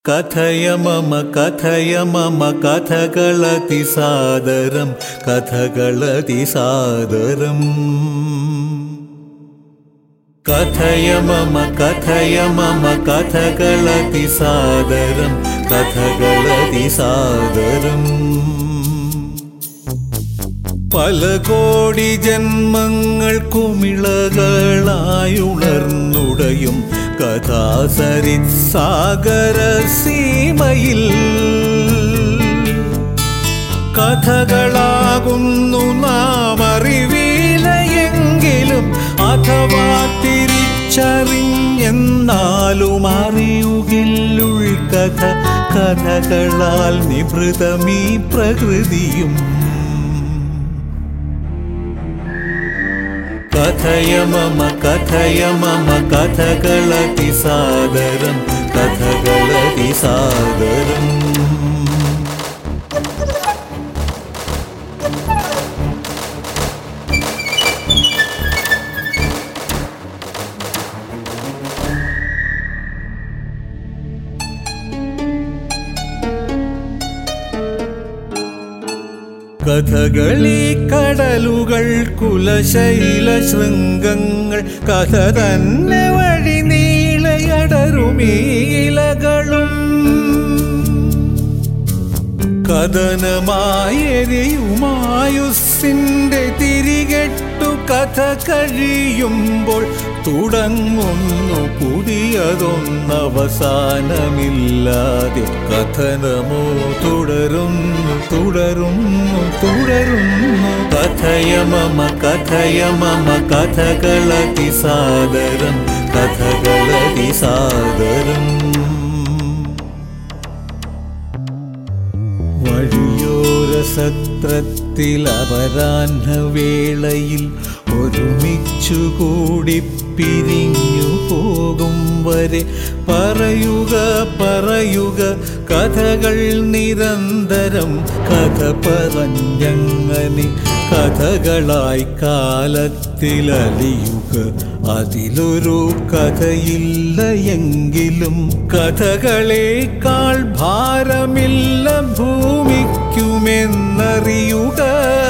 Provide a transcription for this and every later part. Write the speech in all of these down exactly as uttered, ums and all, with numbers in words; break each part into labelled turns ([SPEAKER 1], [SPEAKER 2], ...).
[SPEAKER 1] കഥയ മമ കഥയ മമ കഥകളതി സാദരം കഥകളതി സാദരം കഥയ മമ കഥയ മമ കഥകളതി സാദരം കഥകളതി സാദരം പല കോടി ജന്മങ്ങൾ കുമിളകളായുണർന്നുടയും കഥാസരിത് സാഗര സീമയിൽ കഥകളാകുന്നു നാം അറിവിലയെങ്കിലും അഥവാ തിരിച്ചറിഞ്ഞെന്നാലും അറിയുകില്ലുൾ കഥ കഥകളാൽ നിഭൃതമീ പ്രകൃതിയും കഥയ മമ കഥയ മമ കഥകളതി സാദരം കഥകളതി സാദരം കഥകളി കടലുകൾ കുലശൈല ശൃംഗങ്ങൾ കഥ തന്നെ വഴി നീളയടരുമീലകളും കഥനമായെരിയുമായുസ്സിൻ്റെ തിരികെട്ടു കഥ കഴിയുമ്പോൾ തുടങ്ങുന്നു പുതിയതൊന്നവസാനമില്ലാതെ കഥനമോ തുടരുന്നു തുടരുന്നു തുടരുന്നു കഥയ മമ കഥയ മമ കഥകളതി സാദരം കഥകളതി സാദരം വഴിയോര സത്രത്തിൽ അപരാഹ്നവേളയിൽ ഒരുമിച്ചുകൂടി പിരിഞ്ഞു പോകും വരെ പറയുക പറയുക കഥകൾ നിരന്തരം കഥ പറഞ്ഞങ്ങനെ കഥകളായി കാലത്തിലലിയുക അതിലൊരു കഥയില്ല എങ്കിലും കഥകളേക്കാൾ ഭാരമില്ല ഭൂമിക്കുമെന്നറിയുക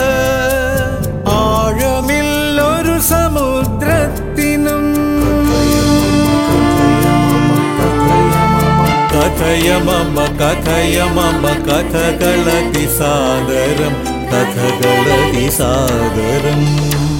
[SPEAKER 1] ആഴമില്ലൊരു സമുദ്രത്തിനും കഥയ മമ കഥയ മമ കഥകളതി സാദരം കഥകളതി സാദരം